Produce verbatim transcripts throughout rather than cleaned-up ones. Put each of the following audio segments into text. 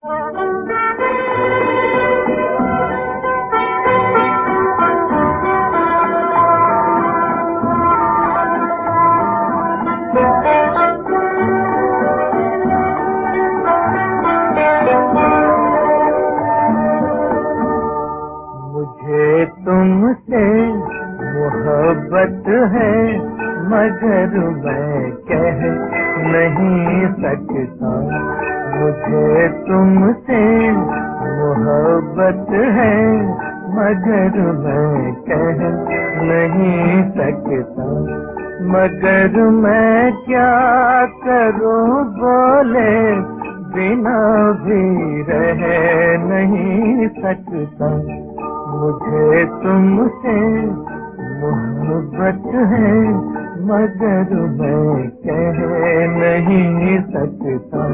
मुझे तुमसे मोहब्बत है मगर मैं कह नहीं सकता। मुझे तुमसे मोहब्बत है मगर मैं कह नहीं सकता। मगर मैं क्या करूं बोले बिना भी रह नहीं सकता। मुझे तुमसे मोहब्बत है मगर मैं कह नहीं सकता।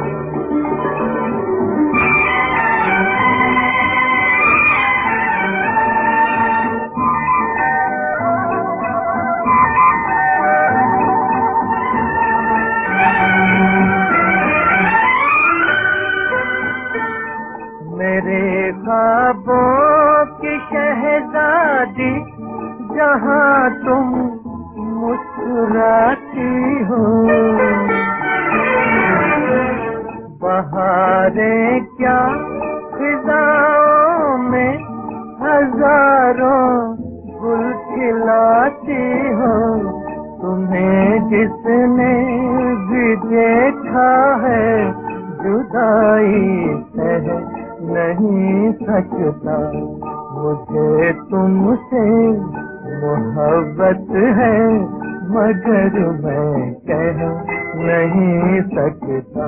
मेरे ख्वाबों की शहजादी जहाँ तुम मुस्कुराती हो। बहारें क्या फिजाओं में हजारों गुल खिलाती हो। तुम्हें जिसने भी देखा है जुदाई सह नहीं सकता। मुझे तुमसे मोहब्बत है मगर मैं कह नहीं सकता।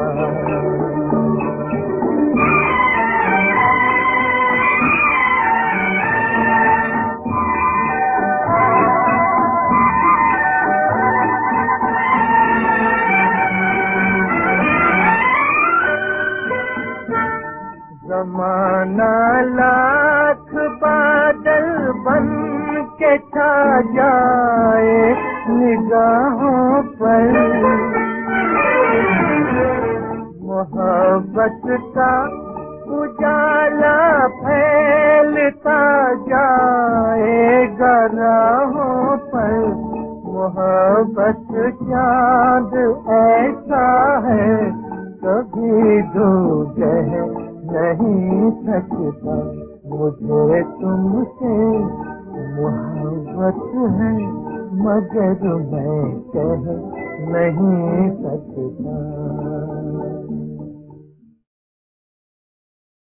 ज़माना लाख बादल बन के छा जाए निगाहों पर। मोहब्बत का उजाला फैलता जाएगा राहों पर। मोहब्बत चाँद ऐसा है कभी धूप नहीं सकता। मुझे तुमसे मोहब्बत है मगर मैं कह नहीं सकता।